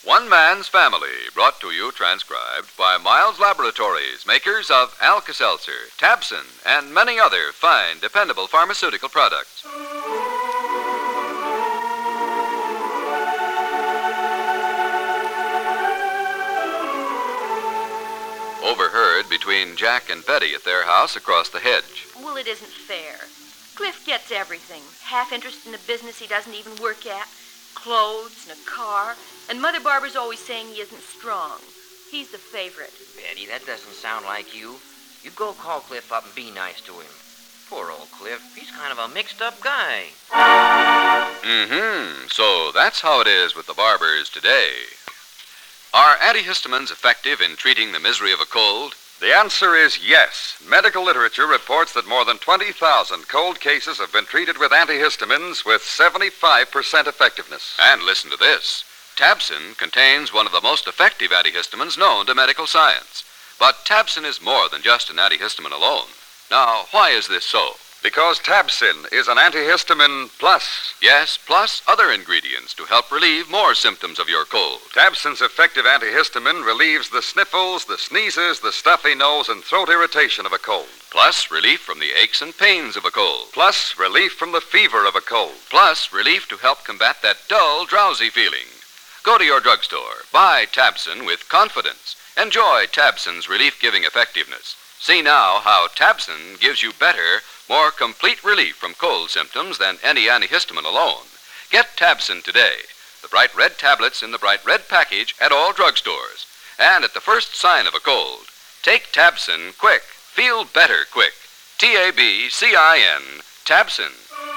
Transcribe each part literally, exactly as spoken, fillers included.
One Man's Family, brought to you transcribed by Miles Laboratories, makers of Alka-Seltzer, Tabson, and many other fine, dependable pharmaceutical products. Overheard between Jack and Betty at their house across the hedge. Well, it isn't fair. Cliff gets everything. Half interest in a business he doesn't even work at, clothes and a car, and Mother Barbara's always saying he isn't strong. He's the favorite. Betty, that doesn't sound like you. You go call Cliff up and be nice to him. Poor old Cliff. He's kind of a mixed-up guy. Mm-hmm. So that's how it is with the barbers today. Are antihistamines effective in treating the misery of a cold? The answer is yes. Medical literature reports that more than twenty thousand cold cases have been treated with antihistamines with seventy-five percent effectiveness. And listen to this. Tabson contains one of the most effective antihistamines known to medical science. But Tabson is more than just an antihistamine alone. Now, why is this so? Because Tabson is an antihistamine plus. Yes, plus other ingredients to help relieve more symptoms of your cold. Tabson's effective antihistamine relieves the sniffles, the sneezes, the stuffy nose, and throat irritation of a cold. Plus relief from the aches and pains of a cold. Plus relief from the fever of a cold. Plus relief to help combat that dull, drowsy feeling. Go to your drugstore. Buy Tabson with confidence. Enjoy Tabson's relief-giving effectiveness. See now how Tabson gives you better, more complete relief from cold symptoms than any antihistamine alone. Get Tabson today. The bright red tablets in the bright red package at all drugstores. And at the first sign of a cold, take Tabson quick. Feel better quick. T A B C I N, Tabson.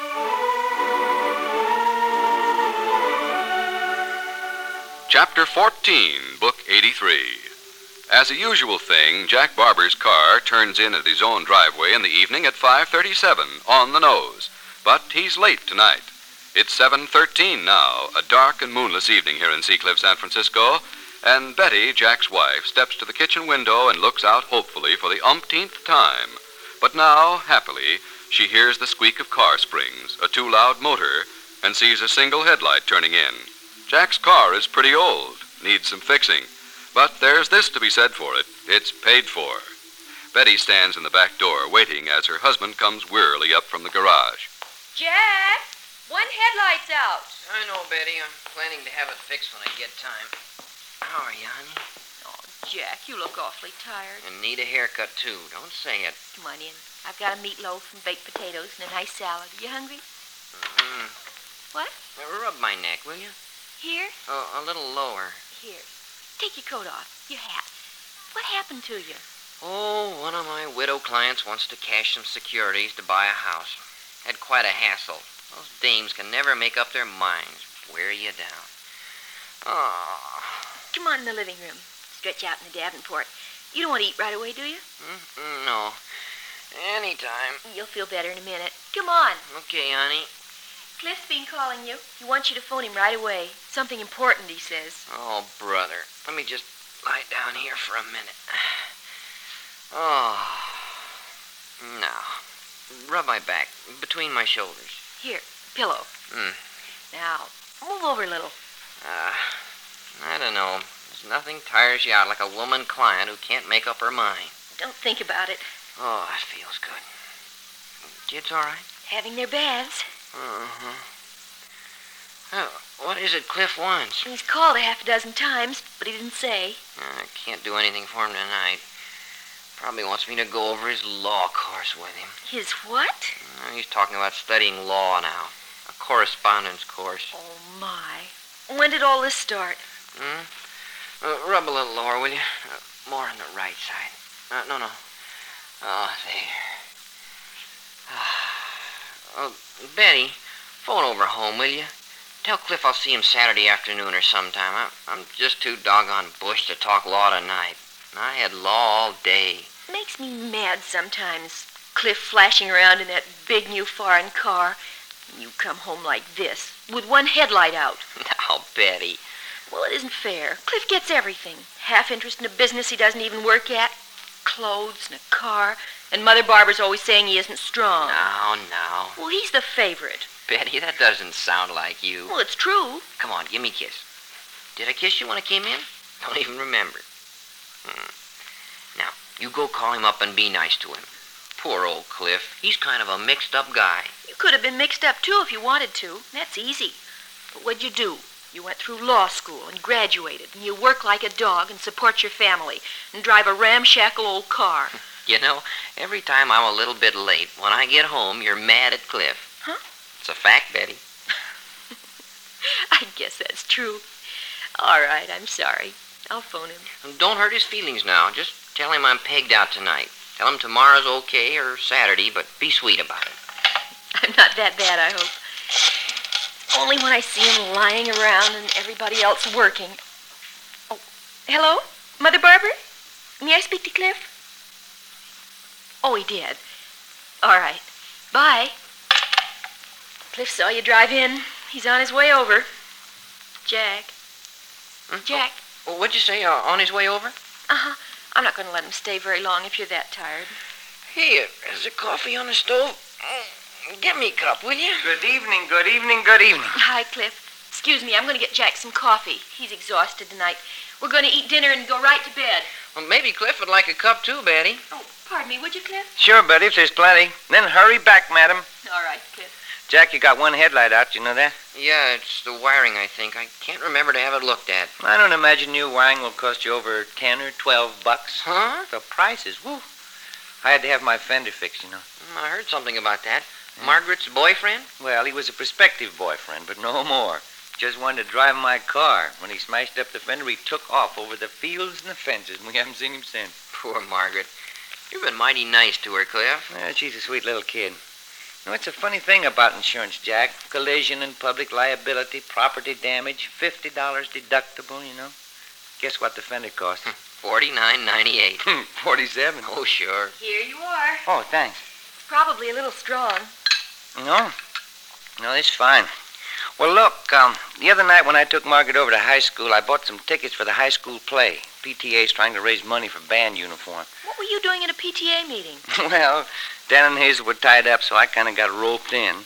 Chapter fourteen, Book eighty-three. As a usual thing, Jack Barber's car turns in at his own driveway in the evening at five thirty-seven, on the nose. But he's late tonight. It's seven thirteen now, a dark and moonless evening here in Seacliff, San Francisco, and Betty, Jack's wife, steps to the kitchen window and looks out hopefully for the umpteenth time. But now, happily, she hears the squeak of car springs, a too loud motor, and sees a single headlight turning in. Jack's car is pretty old, needs some fixing. But there's this to be said for it. It's paid for. Betty stands in the back door waiting as her husband comes wearily up from the garage. Jack, one headlight's out. I know, Betty. I'm planning to have it fixed when I get time. How are you, honey? Oh, Jack, you look awfully tired. And need a haircut, too. Don't say it. Come on in. I've got a meatloaf and baked potatoes and a nice salad. Are you hungry? Mm-hmm. What? Rub my neck, will you? Here? Oh, a little lower. Here. Take your coat off, your hat. What happened to you? Oh, one of my widow clients wants to cash some securities to buy a house. Had quite a hassle. Those dames can never make up their minds. Wear you down. Oh. Come on in the living room. Stretch out in the Davenport. You don't want to eat right away, do you? Mm, no. Anytime. You'll feel better in a minute. Come on. Okay, honey. Cliff's been calling you. He wants you to phone him right away. Something important, he says. Oh, brother. Let me just lie down here for a minute. Oh. Now, rub my back, between my shoulders. Here, pillow. Hmm. Now, move over a little. Uh, I don't know. There's nothing tires you out like a woman client who can't make up her mind. Don't think about it. Oh, that feels good. Kids all right? Having their baths. Uh-huh. Oh, what is it Cliff wants? He's called a half a dozen times, but he didn't say. I can't do anything for him tonight. Probably wants me to go over his law course with him. His what? Uh, he's talking about studying law now. A correspondence course. Oh, my. When did all this start? Hmm? Uh, rub a little lower, will you? Uh, more on the right side. Uh, no, no. Oh, there. Oh, Betty, phone over home, will you? Tell Cliff I'll see him Saturday afternoon or sometime. I'm, I'm just too doggone bushed to talk law tonight. I had law all day. Makes me mad sometimes. Cliff flashing around in that big new foreign car. And you come home like this, with one headlight out. Now, Betty. Well, it isn't fair. Cliff gets everything. Half interest in a business he doesn't even work at. Clothes and a car. And Mother Barbara's always saying he isn't strong. Now, now. Well, he's the favorite. Betty, that doesn't sound like you. Well, it's true. Come on, give me a kiss. Did I kiss you when I came in? Don't even remember. Hmm. Now, you go call him up and be nice to him. Poor old Cliff. He's kind of a mixed-up guy. You could have been mixed up, too, if you wanted to. That's easy. But what'd you do? You went through law school and graduated, and you work like a dog and support your family and drive a ramshackle old car. You know, every time I'm a little bit late, when I get home, you're mad at Cliff. Huh? It's a fact, Betty. I guess that's true. All right, I'm sorry. I'll phone him. And don't hurt his feelings now. Just tell him I'm pegged out tonight. Tell him tomorrow's okay or Saturday, but be sweet about it. I'm not that bad, I hope. Only when I see him lying around and everybody else working. Oh, hello? Mother Barbara? May I speak to Cliff? Oh, he did. All right. Bye. Cliff saw you drive in. He's on his way over. Jack. Hmm? Jack. Oh, what'd you say, uh, on his way over? Uh-huh. I'm not going to let him stay very long if you're that tired. Here, is there coffee on the stove? Mm, Get me a cup, will you? Good evening, good evening, good evening. Hi, Cliff. Excuse me, I'm going to get Jack some coffee. He's exhausted tonight. We're going to eat dinner and go right to bed. Well, maybe Cliff would like a cup too, Betty. Oh, pardon me, would you, Cliff? Sure, Betty, if there's plenty. Then hurry back, madam. All right, Cliff. Jack, you got one headlight out, you know that? Yeah, it's the wiring, I think. I can't remember to have it looked at. I don't imagine new wiring will cost you over ten or twelve bucks. Huh? The prices, woo. I had to have my fender fixed, you know. Mm, I heard something about that. Margaret's boyfriend? Well, he was a prospective boyfriend, but no more. Just wanted to drive my car. When he smashed up the fender, he took off over the fields and the fences, and we haven't seen him since. Poor Margaret. You've been mighty nice to her, Cliff. Well, she's a sweet little kid. You know, it's a funny thing about insurance, Jack. Collision and public liability, property damage, fifty dollars deductible, you know. Guess what the fender cost? Forty-nine ninety-eight. Forty-seven. Oh, sure. Here you are. Oh, thanks. It's probably a little strong. No? No, it's fine. Well, look, um, the other night when I took Margaret over to high school, I bought some tickets for the high school play. P T A's trying to raise money for band uniform. What were you doing at a P T A meeting? Well, Dan and Hazel were tied up, so I kind of got roped in.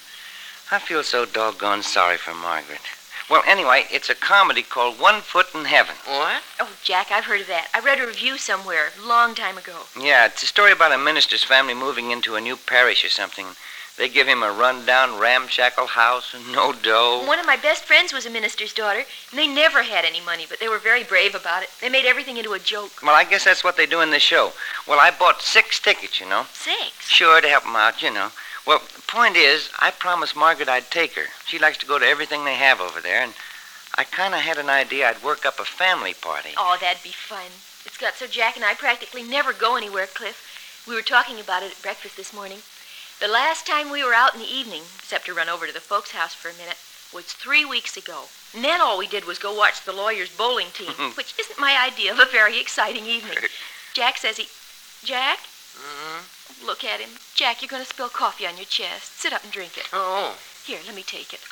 I feel so doggone sorry for Margaret. Well, anyway, it's a comedy called One Foot in Heaven. What? Oh, Jack, I've heard of that. I read a review somewhere a long time ago. Yeah, it's a story about a minister's family moving into a new parish or something. They give him a run-down, ramshackle house and no dough. One of my best friends was a minister's daughter, and they never had any money, but they were very brave about it. They made everything into a joke. Well, I guess that's what they do in this show. Well, I bought six tickets, you know. Six? Sure, to help them out, you know. Well, the point is, I promised Margaret I'd take her. She likes to go to everything they have over there, and I kind of had an idea I'd work up a family party. Oh, that'd be fun. It's got so Jack and I practically never go anywhere, Cliff. We were talking about it at breakfast this morning. The last time we were out in the evening, except to run over to the folks' house for a minute, was three weeks ago. And then all we did was go watch the lawyer's bowling team, which isn't my idea of a very exciting evening. Jack says he... Jack? Mm-hmm. Look at him. Jack, you're going to spill coffee on your chest. Sit up and drink it. Oh. Here, let me take it.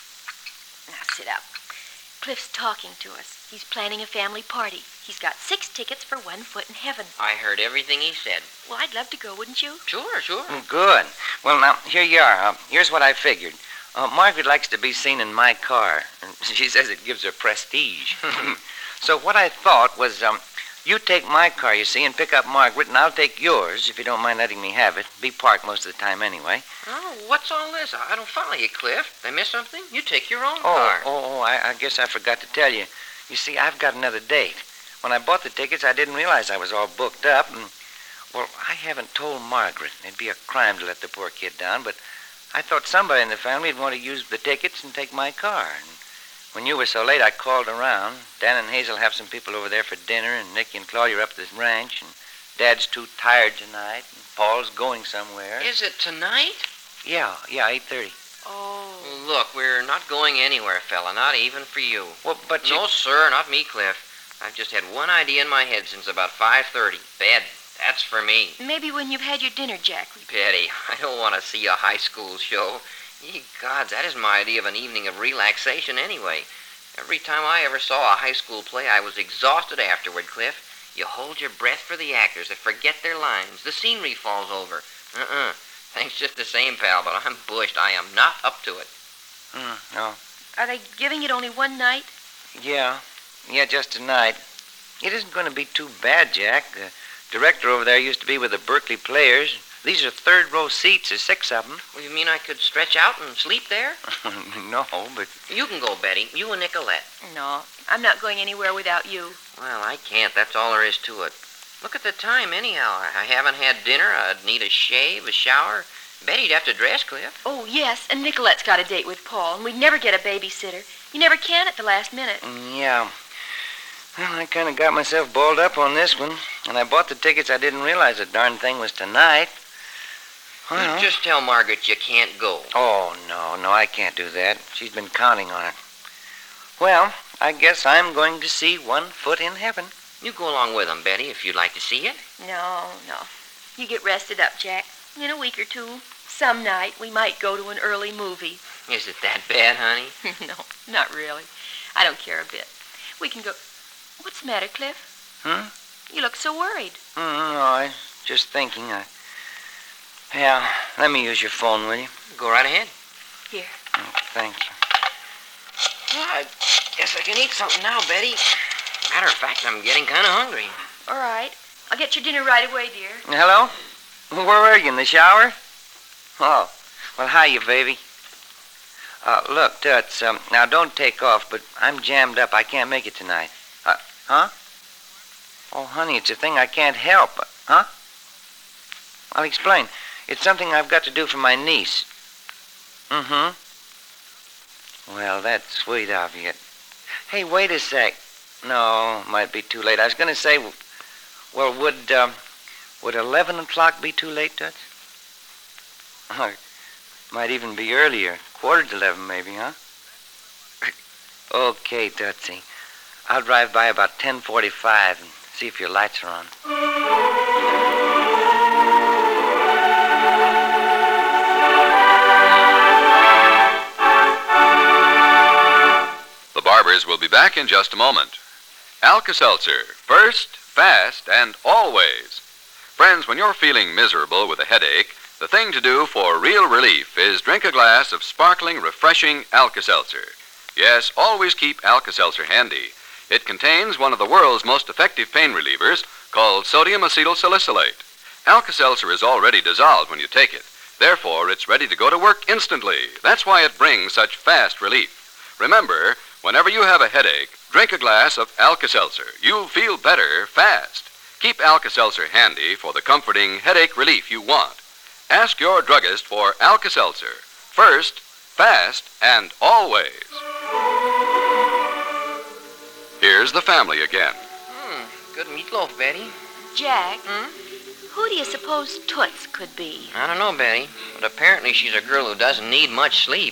Now, sit up. Cliff's talking to us. He's planning a family party. He's got six tickets for One Foot in Heaven. I heard everything he said. Well, I'd love to go, wouldn't you? Sure, sure. Mm, Good. Well, now, here you are. Uh, here's what I figured. Uh, Margaret likes to be seen in my car. And she says it gives her prestige. So what I thought was, um, you take my car, you see, and pick up Margaret, and I'll take yours, if you don't mind letting me have it. Be parked most of the time anyway. Oh, what's all this? I don't follow you, Cliff. Did I miss something? You take your own Oh, car. oh, oh, I, I guess I forgot to tell you. You see, I've got another date. When I bought the tickets, I didn't realize I was all booked up, and, well, I haven't told Margaret. It'd be a crime to let the poor kid down, but I thought somebody in the family would want to use the tickets and take my car. And when you were so late, I called around. Dan and Hazel have some people over there for dinner, and Nicky and Claudia are up at the ranch, and Dad's too tired tonight, and Paul's going somewhere. Is it tonight? Yeah, yeah, eight thirty. Oh. Look, we're not going anywhere, fella. Not even for you. Well, but you... No, sir, not me, Cliff. I've just had one idea in my head since about five thirty. Bed. That's for me. Maybe when you've had your dinner, Jack. Betty, I don't want to see a high school show. Ye gods, that isn't my idea of an evening of relaxation anyway. Every time I ever saw a high school play, I was exhausted afterward, Cliff. You hold your breath for the actors. They forget their lines. The scenery falls over. Uh-uh. Thanks just the same, pal, but I'm bushed. I am not up to it. Mm, no. Are they giving it only one night? Yeah. Yeah, just tonight. It isn't going to be too bad, Jack. The director over there used to be with the Berkeley Players. These are third-row seats. There's six of them. Well, you mean I could stretch out and sleep there? No, but... You can go, Betty. You and Nicolette. No, I'm not going anywhere without you. Well, I can't. That's all there is to it. Look at the time, anyhow. I haven't had dinner. I'd need a shave, a shower. Betty'd have to dress, Cliff. Oh, yes, and Nicolette's got a date with Paul, and we'd never get a babysitter. You never can at the last minute. Mm, yeah. Well, I kind of got myself balled up on this one. When I bought the tickets, I didn't realize the darn thing was tonight. Well... You just tell Margaret you can't go. Oh, no, no, I can't do that. She's been counting on it. Well, I guess I'm going to see One Foot in Heaven. You go along with them, Betty, if you'd like to see it. No, no. You get rested up, Jack. In a week or two, some night, we might go to an early movie. Is it that bad, honey? No, not really. I don't care a bit. We can go... What's the matter, Cliff? Hmm? You look so worried. Mm, no, I was just thinking. I... Yeah, let me use your phone, will you? Go right ahead. Here. Oh, thank you. Well, I guess I can eat something now, Betty. Matter of fact, I'm getting kind of hungry. All right. I'll get your dinner right away, dear. Hello? Where were you, in the shower? Oh, well, hiya, baby. Uh, look, Toots, um, now don't take off, but I'm jammed up. I can't make it tonight. Uh, huh? Oh, honey, it's a thing I can't help. Huh? I'll explain. It's something I've got to do for my niece. Mm-hmm. Well, that's sweet of you. Hey, wait a sec. No, might be too late. I was going to say, well, would, um, would eleven o'clock be too late, Toots? Oh, might even be earlier. Quarter to eleven, maybe, huh? Okay, Tootsie. I'll drive by about ten forty-five and see if your lights are on. The Barbers will be back in just a moment. Alka-Seltzer, first, fast, and always. Friends, when you're feeling miserable with a headache, the thing to do for real relief is drink a glass of sparkling, refreshing Alka-Seltzer. Yes, always keep Alka-Seltzer handy. It contains one of the world's most effective pain relievers called sodium acetylsalicylate. Alka-Seltzer is already dissolved when you take it. Therefore, it's ready to go to work instantly. That's why it brings such fast relief. Remember, whenever you have a headache, drink a glass of Alka-Seltzer. You'll feel better fast. Keep Alka-Seltzer handy for the comforting headache relief you want. Ask your druggist for Alka-Seltzer. First, fast, and always. Here's the family again. Hmm, good meatloaf, Betty. Jack, Hmm? who do you suppose Toots could be? I don't know, Betty, but apparently she's a girl who doesn't need much sleep.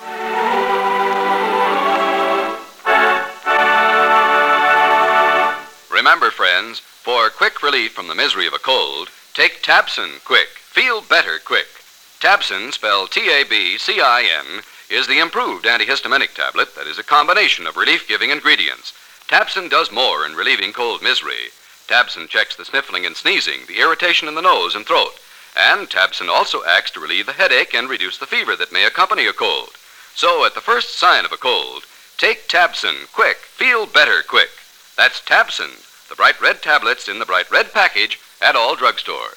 Remember, friends, for quick relief from the misery of a cold, take Tabson Quick. Feel better quick. Tabson, spelled T A B C I N, is the improved antihistaminic tablet that is a combination of relief-giving ingredients. Tabson does more in relieving cold misery. Tabson checks the sniffling and sneezing, the irritation in the nose and throat. And Tabson also acts to relieve the headache and reduce the fever that may accompany a cold. So, at the first sign of a cold, take Tabson Quick. Feel better quick. That's Tabson, the bright red tablets in the bright red package at all drugstores.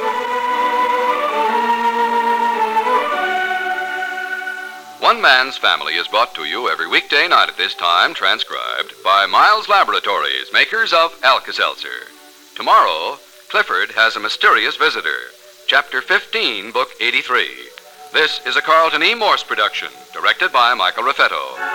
One Man's Family is brought to you every weekday night at this time, transcribed by Miles Laboratories, makers of Alka-Seltzer. Tomorrow, Clifford has a mysterious visitor. Chapter fifteen, Book eighty-three. This is a Carlton E. Morse production, directed by Michael Raffetto.